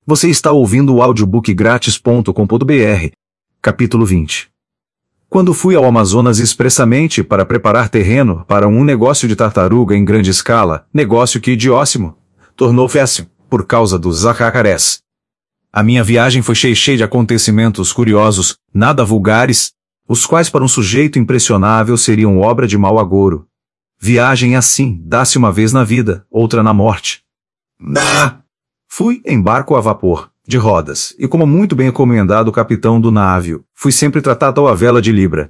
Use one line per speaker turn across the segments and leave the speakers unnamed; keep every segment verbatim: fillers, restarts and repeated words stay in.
Você está ouvindo o audiobook grátis ponto com ponto br. Capítulo vinte. Quando fui ao Amazonas expressamente para preparar terreno para um negócio de tartaruga em grande escala, negócio que Diósimo tornou fácil, por causa dos jacarés. A minha viagem foi cheia de acontecimentos curiosos, nada vulgares, os quais para um sujeito impressionável seriam obra de mau agouro. Viagem assim, dá-se uma vez na vida, outra na morte. Ah! Fui em barco a vapor, de rodas, e como muito bem encomendado o capitão do navio, fui sempre tratado à vela de libra.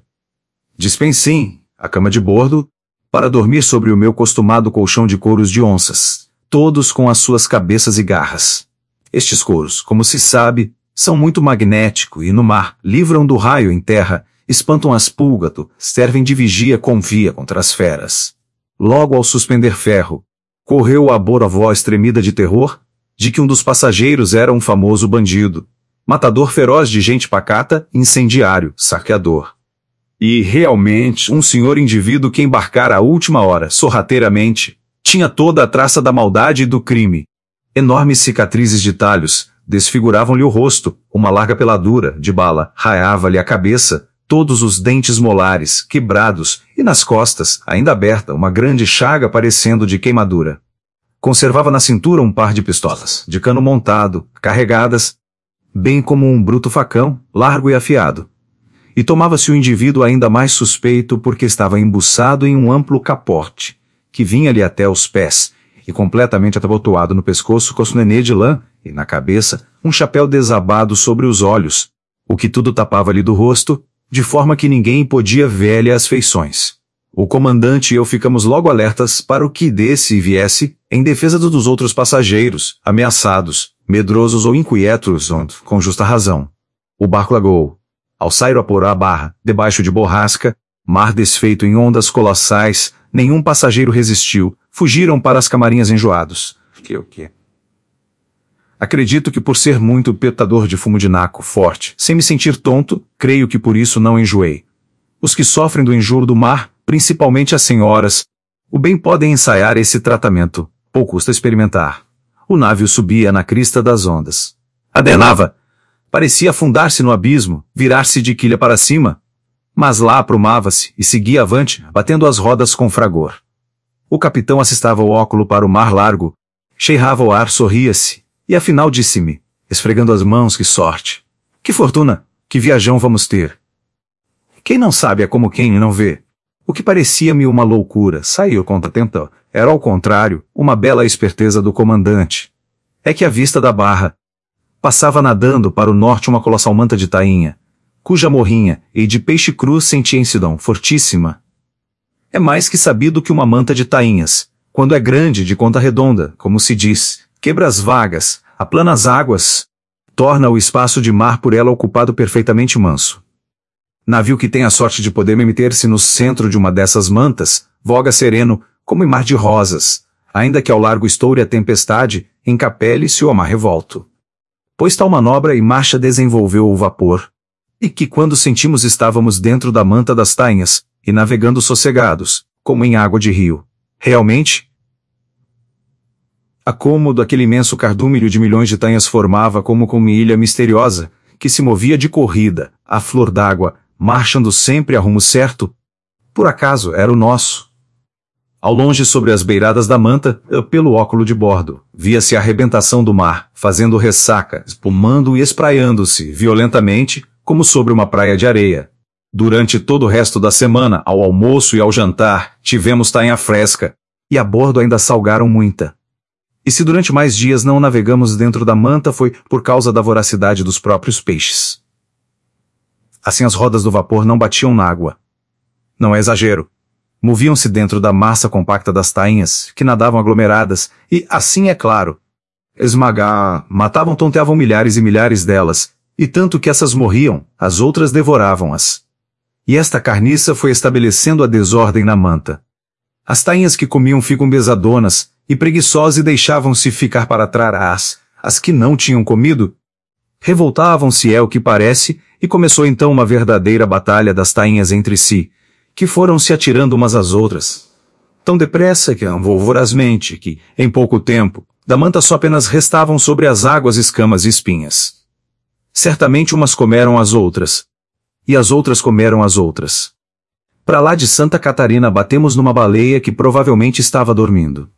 Dispensei a cama de bordo, para dormir sobre o meu costumado colchão de couros de onças, todos com as suas cabeças e garras. Estes couros, como se sabe, são muito magnéticos e no mar, livram do raio em terra, espantam as pulgas, servem de vigia confia contra as feras. Logo ao suspender ferro, correu a bor a voz tremida de terror, de que um dos passageiros era um famoso bandido, matador feroz de gente pacata, incendiário, saqueador. E, realmente, um senhor indivíduo que embarcara à última hora, sorrateiramente, tinha toda a traça da maldade e do crime. Enormes cicatrizes de talhos desfiguravam-lhe o rosto, uma larga peladura de bala raiava-lhe a cabeça, todos os dentes molares, quebrados, e nas costas, ainda aberta, uma grande chaga parecendo de queimadura. Conservava na cintura um par de pistolas, de cano montado, carregadas, bem como um bruto facão, largo e afiado. E tomava-se o indivíduo ainda mais suspeito porque estava embuçado em um amplo capote, que vinha-lhe até os pés, e completamente atabotoado no pescoço com nenê de lã, e na cabeça, um chapéu desabado sobre os olhos, o que tudo tapava-lhe do rosto, de forma que ninguém podia ver-lhe as feições. O comandante e eu ficamos logo alertas para o que desse e viesse, em defesa dos outros passageiros, ameaçados, medrosos ou inquietos, onde, com justa razão. O barco lagou. Ao sair a porá a barra, debaixo de borrasca, mar desfeito em ondas colossais, nenhum passageiro resistiu, fugiram para as camarinhas enjoados. Que o quê? Acredito que por ser muito petador de fumo de naco forte, sem me sentir tonto, creio que por isso não enjoei. Os que sofrem do enjoo do mar, principalmente as senhoras, o bem podem ensaiar esse tratamento, pouco custa experimentar. O navio subia na crista das ondas. Adenava! Parecia afundar-se no abismo, virar-se de quilha para cima. Mas lá aprumava-se e seguia avante, batendo as rodas com fragor. O capitão assestava o óculo para o mar largo, cheirava o ar, sorria-se, e afinal disse-me, esfregando as mãos, que sorte! Que fortuna! Que viajão vamos ter! Quem não sabe é como quem não vê. O que parecia-me uma loucura, saiu contra-tempo, era ao contrário, uma bela esperteza do comandante. É que à vista da barra, passava nadando para o norte uma colossal manta de tainha, cuja morrinha e de peixe cru sentia incidão fortíssima. É mais que sabido que uma manta de tainhas, quando é grande de conta redonda, como se diz, quebra as vagas, aplana as águas, torna o espaço de mar por ela ocupado perfeitamente manso. Navio que tem a sorte de poder meter-se no centro de uma dessas mantas, voga sereno, como em mar de rosas, ainda que ao largo estoure a tempestade, encapele-se o mar revolto. Pois tal manobra e marcha desenvolveu o vapor, e que quando sentimos estávamos dentro da manta das tainhas, e navegando sossegados, como em água de rio. Realmente, a cômodo aquele imenso cardúmero de milhões de tainhas formava como com uma ilha misteriosa, que se movia de corrida, à flor d'água, marchando sempre a rumo certo. Por acaso era o nosso. Ao longe sobre as beiradas da manta, pelo óculo de bordo, via-se a arrebentação do mar, fazendo ressaca, espumando e espraiando-se violentamente, como sobre uma praia de areia. Durante todo o resto da semana, ao almoço e ao jantar, tivemos tainha fresca, e a bordo ainda salgaram muita. E se durante mais dias não navegamos dentro da manta foi por causa da voracidade dos próprios peixes. Assim as rodas do vapor não batiam na água. Não é exagero. Moviam-se dentro da massa compacta das tainhas, que nadavam aglomeradas, e, assim é claro, esmagar, matavam, tonteavam milhares e milhares delas, e tanto que essas morriam, as outras devoravam-as. E esta carniça foi estabelecendo a desordem na manta. As tainhas que comiam ficam besadonas, e preguiçosas e deixavam-se ficar para trás, as que não tinham comido, revoltavam-se é o que parece, e começou então uma verdadeira batalha das tainhas entre si, que foram se atirando umas às outras. Tão depressa que vorazmente que, em pouco tempo, Da manta só apenas restavam sobre as águas escamas e espinhas. Certamente umas comeram as outras. E as outras comeram as outras. Pra lá de Santa Catarina batemos numa baleia que provavelmente estava dormindo.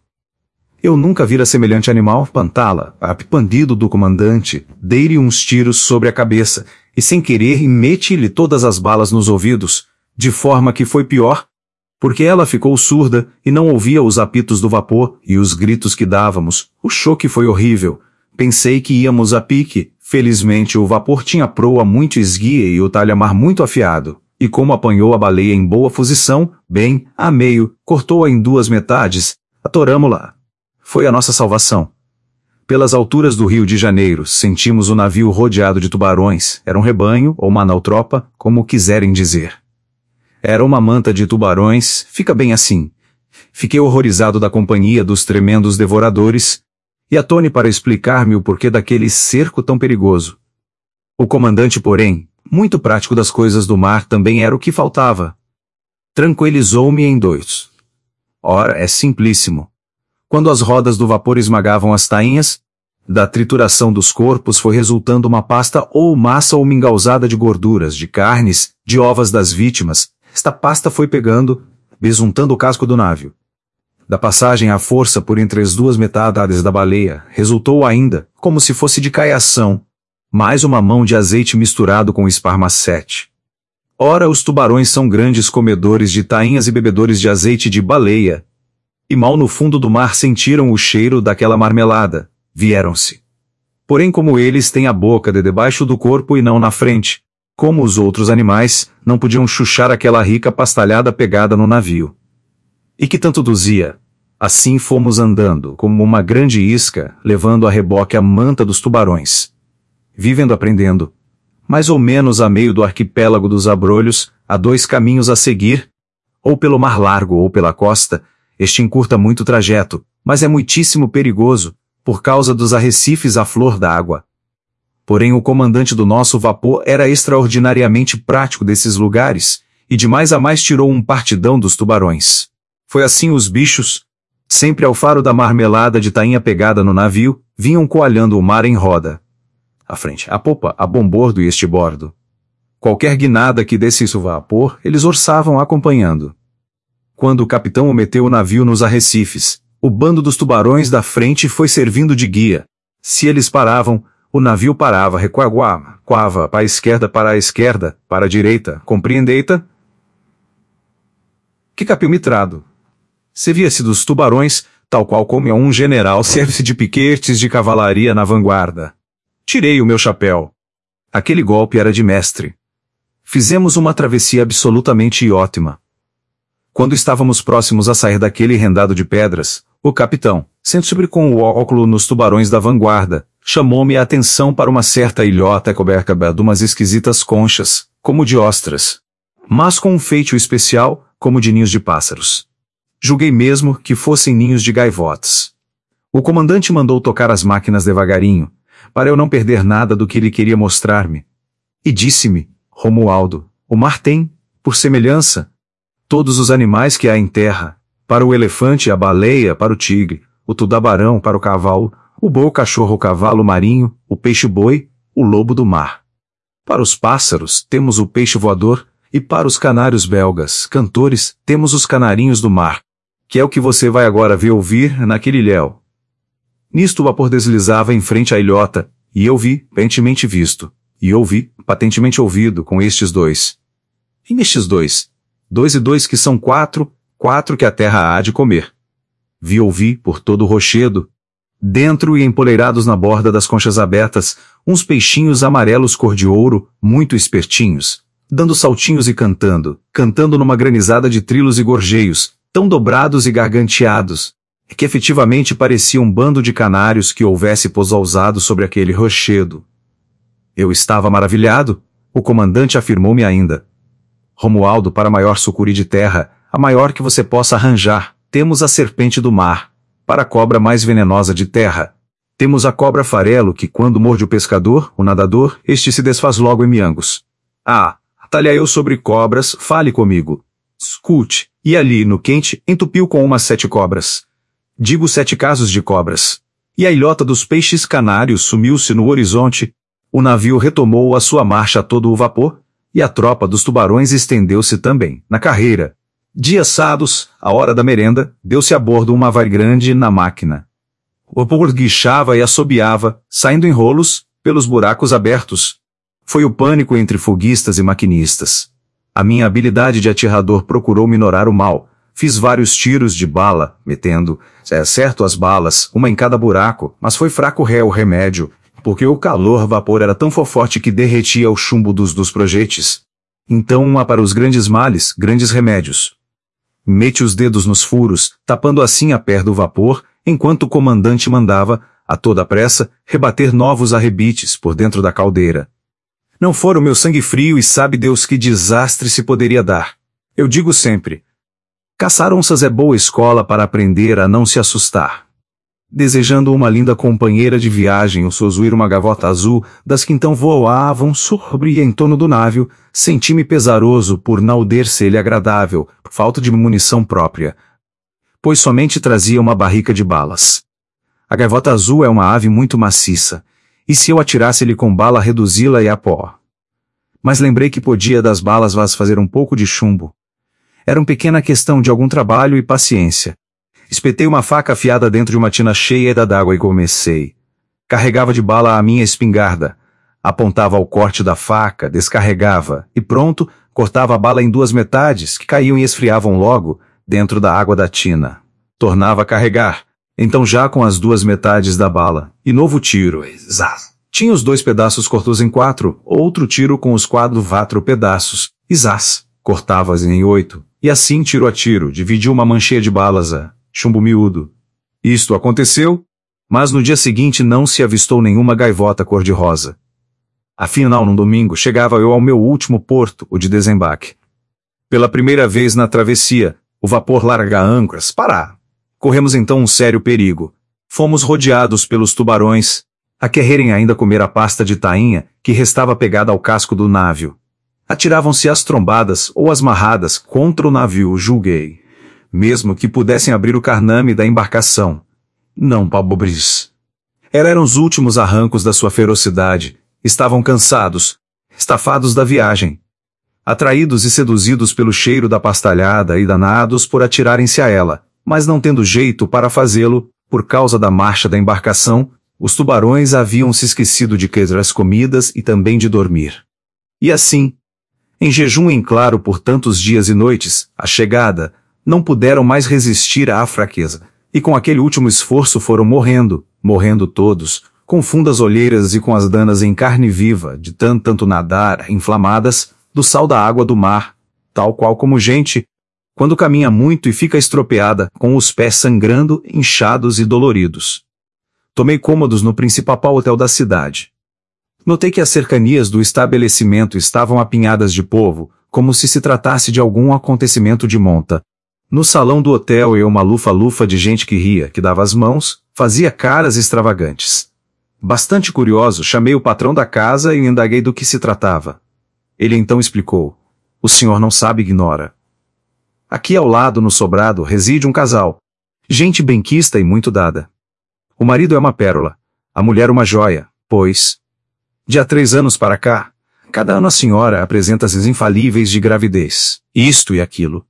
Eu nunca vira semelhante animal, pantala, apipandido do comandante, dei-lhe uns tiros sobre a cabeça, e sem querer meti-lhe todas as balas nos ouvidos, de forma que foi pior, porque ela ficou surda e não ouvia os apitos do vapor e os gritos que dávamos. O choque foi horrível. Pensei que íamos a pique. Felizmente o vapor tinha proa muito esguia e o talha-mar muito afiado, e como apanhou a baleia em boa posição, bem, a meio, cortou-a em duas metades, atoramo-la. Foi a nossa salvação. Pelas alturas do Rio de Janeiro, sentimos o navio rodeado de tubarões, era um rebanho, ou uma nautropa, como quiserem dizer. Era uma manta de tubarões, fica bem assim. Fiquei horrorizado da companhia dos tremendos devoradores, e atone para explicar-me o porquê daquele cerco tão perigoso. O comandante, porém, muito prático das coisas do mar, também era o que faltava. Tranquilizou-me em dois. Ora, é simplíssimo. Quando as rodas do vapor esmagavam as tainhas, da trituração dos corpos foi resultando uma pasta ou massa ou mingausada de gorduras, de carnes, de ovas das vítimas. Esta pasta foi pegando, besuntando o casco do navio. Da passagem à força por entre as duas metades da baleia, resultou ainda, como se fosse de caiação, mais uma mão de azeite misturado com esparmacete. Ora, os tubarões são grandes comedores de tainhas e bebedores de azeite de baleia, e mal no fundo do mar sentiram o cheiro daquela marmelada, vieram-se. Porém, como eles têm a boca de debaixo do corpo e não na frente, como os outros animais, não podiam chuchar aquela rica pastalhada pegada no navio. E que tanto duzia? Assim fomos andando, como uma grande isca, levando a reboque a manta dos tubarões. Vivendo aprendendo, mais ou menos a meio do arquipélago dos abrolhos, há dois caminhos a seguir, ou pelo mar largo ou pela costa. Este encurta muito o trajeto, mas é muitíssimo perigoso, por causa dos arrecifes à flor d'água. Porém o comandante do nosso vapor era extraordinariamente prático desses lugares, e de mais a mais tirou um partidão dos tubarões. Foi assim os bichos, sempre ao faro da marmelada de tainha pegada no navio, vinham coalhando o mar em roda. À frente, a popa, a bombordo e estibordo. Qualquer guinada que descesse o vapor, eles orçavam acompanhando. Quando o capitão meteu o navio nos arrecifes, o bando dos tubarões da frente foi servindo de guia. Se eles paravam, o navio parava, recuava, coava para a esquerda, para a esquerda, para a direita, compreendeita? Que capilmitrado! Servia-se dos tubarões, tal qual como um general serve-se de piquetes de cavalaria na vanguarda. Tirei o meu chapéu. Aquele golpe era de mestre. Fizemos uma travessia absolutamente ótima. Quando estávamos próximos a sair daquele rendado de pedras, o capitão, sempre com o óculo nos tubarões da vanguarda, chamou-me a atenção para uma certa ilhota coberta de umas esquisitas conchas, como de ostras, mas com um feitio especial, como de ninhos de pássaros. Julguei mesmo que fossem ninhos de gaivotas. O comandante mandou tocar as máquinas devagarinho, para eu não perder nada do que ele queria mostrar-me. E disse-me, Romualdo, o mar tem, por semelhança, todos os animais que há em terra, para o elefante, a baleia, para o tigre, o tudabarão, para o cavalo, o boi, o cachorro, o cavalo marinho, o peixe-boi, o lobo do mar. Para os pássaros, temos o peixe voador, e para os canários belgas, cantores, temos os canarinhos do mar, que é o que você vai agora ver ouvir naquele ilhéu. Nisto o vapor deslizava em frente à ilhota, e eu vi, patentemente visto, e ouvi, patentemente ouvido, com estes dois. E nestes dois, dois e dois que são quatro, quatro que a terra há de comer. Vi ouvi, por todo o rochedo, dentro e empoleirados na borda das conchas abertas, uns peixinhos amarelos cor de ouro, muito espertinhos, dando saltinhos e cantando, cantando numa granizada de trilos e gorjeios, tão dobrados e garganteados, que efetivamente parecia um bando de canários que houvesse pousado sobre aquele rochedo. Eu estava maravilhado, o comandante afirmou-me ainda. Romualdo, para a maior sucuri de terra, a maior que você possa arranjar, temos a serpente do mar. Para a cobra mais venenosa de terra, temos a cobra farelo que quando morde o pescador, o nadador, este se desfaz logo em miangos. Ah, atalhai eu sobre cobras, fale comigo. Escute, e ali, no quente, entupiu com umas sete cobras. Digo sete casos de cobras. e a ilhota dos peixes canários sumiu-se no horizonte, o navio retomou a sua marcha a todo o vapor, e a tropa dos tubarões estendeu-se também, na carreira. Dias sados, à hora da merenda, deu-se a bordo uma vai grande na máquina. O vapor guichava e assobiava, saindo em rolos, pelos buracos abertos. Foi o pânico entre foguistas e maquinistas. A minha habilidade de atirador procurou minorar o mal. Fiz vários tiros de bala, metendo, é certo, as balas, uma em cada buraco, mas foi fraco ré o remédio, porque o calor-vapor era tão forte que derretia o chumbo dos, dos projetis. Então uma para os grandes males, grandes remédios. Mete os dedos nos furos, tapando assim a pé do vapor, enquanto o comandante mandava, a toda pressa, rebater novos arrebites por dentro da caldeira. Não fora o meu sangue frio e sabe Deus que desastre se poderia dar. Eu digo sempre, caçar onças é boa escola para aprender a não se assustar. Desejando uma linda companheira de viagem ou sozuir uma gavota azul, das que então voavam sobre e em torno do navio, senti-me pesaroso por não der-se-lhe agradável, por falta de munição própria, pois somente trazia uma barrica de balas. A gaivota azul é uma ave muito maciça, e se eu atirasse-lhe com bala reduzi-la e a pó. Mas lembrei que podia das balas vas fazer um pouco de chumbo. Era uma pequena questão de algum trabalho e paciência. Espetei uma faca afiada dentro de uma tina cheia d'água e comecei. Carregava de bala a minha espingarda. Apontava ao corte da faca, descarregava, e pronto, cortava a bala em duas metades, que caíam e esfriavam logo, dentro da água da tina. Tornava a carregar, então já com as duas metades da bala, e novo tiro. Zás. Tinha os dois pedaços cortos em quatro, outro tiro com os quatro quatro pedaços, e zás, cortava-as em oito, e assim tiro a tiro, dividiu uma mancheia de balas a chumbo miúdo. Isto aconteceu, mas no dia seguinte não se avistou nenhuma gaivota cor-de-rosa. Afinal, num domingo, chegava eu ao meu último porto, o de desembarque. Pela primeira vez na travessia, o vapor larga âncoras, pará. Corremos então um sério perigo. Fomos rodeados pelos tubarões, a quererem ainda comer a pasta de tainha que restava pegada ao casco do navio. Atiravam-se as trombadas ou as marradas contra o navio, julguei. Mesmo que pudessem abrir o carname da embarcação. Não, pobres. Eram os últimos arrancos da sua ferocidade. Estavam cansados, estafados da viagem. Atraídos e seduzidos pelo cheiro da pastalhada e danados por atirarem-se a ela, mas não tendo jeito para fazê-lo, por causa da marcha da embarcação, os tubarões haviam se esquecido de querer as comidas e também de dormir. E assim, em jejum em claro por tantos dias e noites, à chegada, não puderam mais resistir à fraqueza, e com aquele último esforço foram morrendo, morrendo todos, com fundas olheiras e com as danas em carne viva, de tanto, tanto nadar, inflamadas, do sal da água do mar, tal qual como gente, quando caminha muito e fica estropeada, com os pés sangrando, inchados e doloridos. Tomei cômodos no principal hotel da cidade. Notei que as cercanias do estabelecimento estavam apinhadas de povo, como se se tratasse de algum acontecimento de monta. No salão do hotel eu uma lufa-lufa de gente que ria, que dava as mãos, fazia caras extravagantes. Bastante curioso, chamei o patrão da casa e indaguei do que se tratava. Ele então explicou. O senhor não sabe, ignora. Aqui ao lado, no sobrado, reside um casal. Gente benquista e muito dada. O marido é uma pérola, a mulher uma joia, pois, de há três anos para cá, cada ano a senhora apresenta as infalíveis de gravidez, isto e aquilo.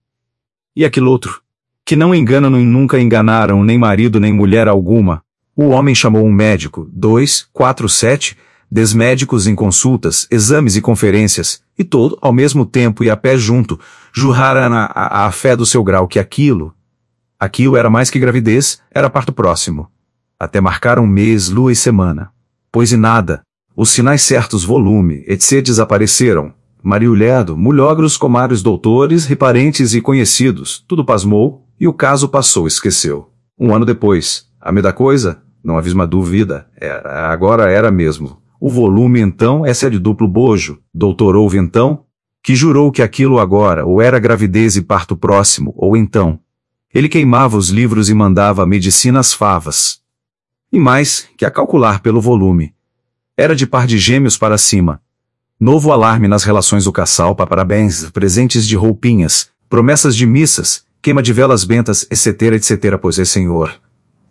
E aquilo outro, que não enganam e nunca enganaram nem marido nem mulher alguma. O homem chamou um médico, dois, quatro, sete, dez médicos em consultas, exames e conferências, e todo, ao mesmo tempo e a pé junto, juraram a, a, a fé do seu grau que aquilo, aquilo era mais que gravidez, era parto próximo. Até marcaram mês, lua e semana. Pois e nada, os sinais certos volume, etcétera desapareceram. Mariulhado, mulhogros, comários, doutores, reparentes e conhecidos, tudo pasmou, e o caso passou, esqueceu. Um ano depois, a me da coisa, não havia uma dúvida, era, agora era mesmo. O volume então, essa é de duplo bojo, doutor houve então, que jurou que aquilo agora ou era gravidez e parto próximo, ou então. Ele queimava os livros e mandava a medicina às favas. E mais, que a calcular pelo volume. Era de par de gêmeos para cima. Novo alarme nas relações do casal para parabéns, presentes de roupinhas, promessas de missas, queima de velas bentas, etcétera, etcétera, pois é senhor.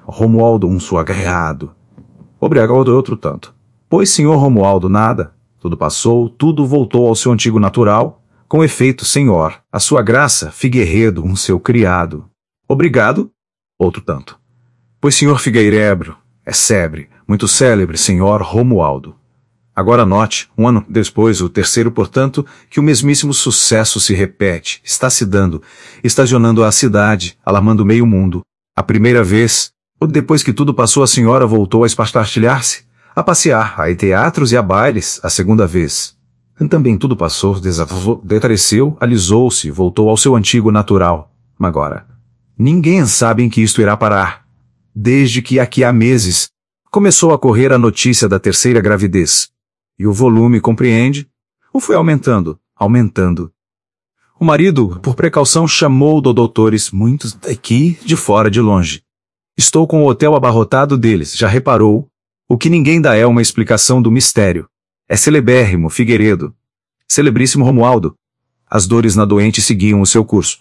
Romualdo um suagarreado. Obrigado outro tanto. Pois, senhor Romualdo, nada. Tudo passou, tudo voltou ao seu antigo natural. Com efeito, senhor, a sua graça, Figueiredo, um seu criado. Obrigado. Outro tanto. Pois, senhor Figueirebro, é célebre, muito célebre, senhor Romualdo. Agora note, um ano depois, o terceiro, portanto, que o mesmíssimo sucesso se repete, está se dando, estacionando a cidade, alarmando meio mundo. A primeira vez, ou depois que tudo passou, a senhora voltou a espartilhar-se, a passear, a ir teatros e a bailes, a segunda vez. Também tudo passou, desapareceu, alisou-se, voltou ao seu antigo natural. Agora, ninguém sabe em que isto irá parar. Desde que aqui há meses, começou a correr a notícia da terceira gravidez. E o volume, compreende? O foi aumentando, aumentando. O marido, por precaução, chamou do doutores, muitos daqui, de fora, de longe. Estou com o hotel abarrotado deles, já reparou? O que ninguém dá é uma explicação do mistério. É celebérrimo, Figueiredo. Celebríssimo Romualdo. As dores na doente seguiam o seu curso.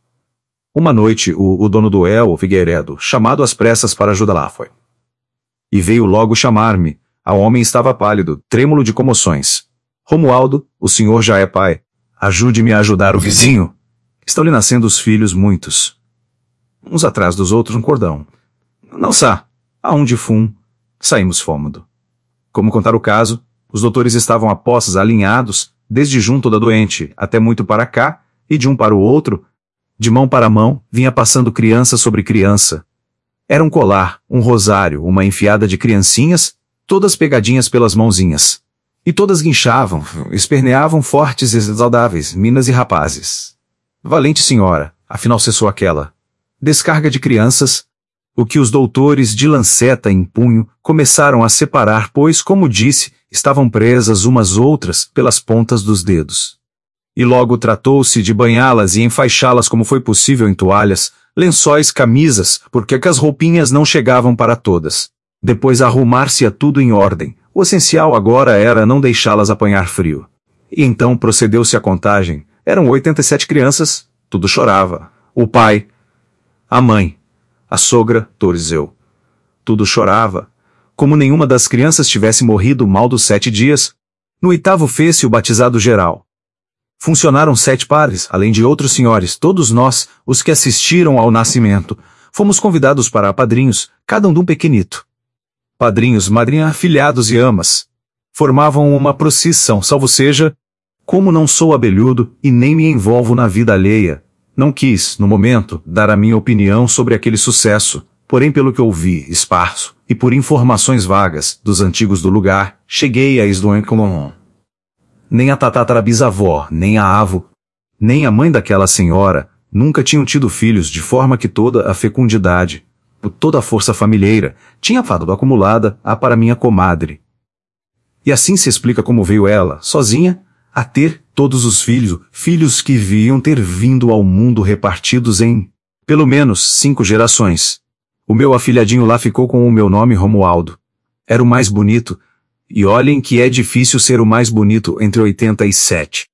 Uma noite, o, o dono do hotel, o Figueiredo, chamado às pressas para ajudá-la, foi. E veio logo chamar-me. A homem estava pálido, trêmulo de comoções. Romualdo, o senhor já é pai. Ajude-me a ajudar o vizinho. Estão-lhe nascendo os filhos muitos. Uns atrás dos outros um cordão. Não sá. Há um de fum. Saímos fômodo. Como contar o caso, os doutores estavam a postos alinhados, desde junto da doente, até muito para cá, e de um para o outro, de mão para mão, vinha passando criança sobre criança. Era um colar, um rosário, uma enfiada de criancinhas, todas pegadinhas pelas mãozinhas. E todas guinchavam, esperneavam fortes e saudáveis, minas e rapazes. Valente senhora, afinal cessou aquela descarga de crianças, o que os doutores de lanceta em punho começaram a separar, pois, como disse, estavam presas umas outras pelas pontas dos dedos. E logo tratou-se de banhá-las e enfaixá-las como foi possível em toalhas, lençóis, camisas, porque as roupinhas não chegavam para todas. Depois arrumar-se-a tudo em ordem. O essencial agora era não deixá-las apanhar frio. E então procedeu-se a contagem. Eram oitenta e sete crianças, tudo chorava. O pai, a mãe, a sogra, Torizeu. Tudo chorava. Como nenhuma das crianças tivesse morrido mal dos sete dias, no oitavo fez-se o batizado geral. Funcionaram sete padres, além de outros senhores, todos nós, os que assistiram ao nascimento, fomos convidados para padrinhos, cada um de um pequenito. Padrinhos, madrinha, afilhados e amas. Formavam uma procissão, salvo seja, como não sou abelhudo e nem me envolvo na vida alheia, não quis, no momento, dar a minha opinião sobre aquele sucesso, porém pelo que ouvi, esparso, e por informações vagas, dos antigos do lugar, cheguei a Isdoencolon. Nem a tatatara-bisavó, nem a avó, nem a mãe daquela senhora, nunca tinham tido filhos, de forma que toda a fecundidade, toda a força familiar, tinha fado acumulada a para minha comadre. E assim se explica como veio ela, sozinha, a ter todos os filhos, filhos que viam ter vindo ao mundo repartidos em, pelo menos, cinco gerações. O meu afilhadinho lá ficou com o meu nome Romualdo. Era o mais bonito, e olhem que é difícil ser o mais bonito entre oitenta e sete.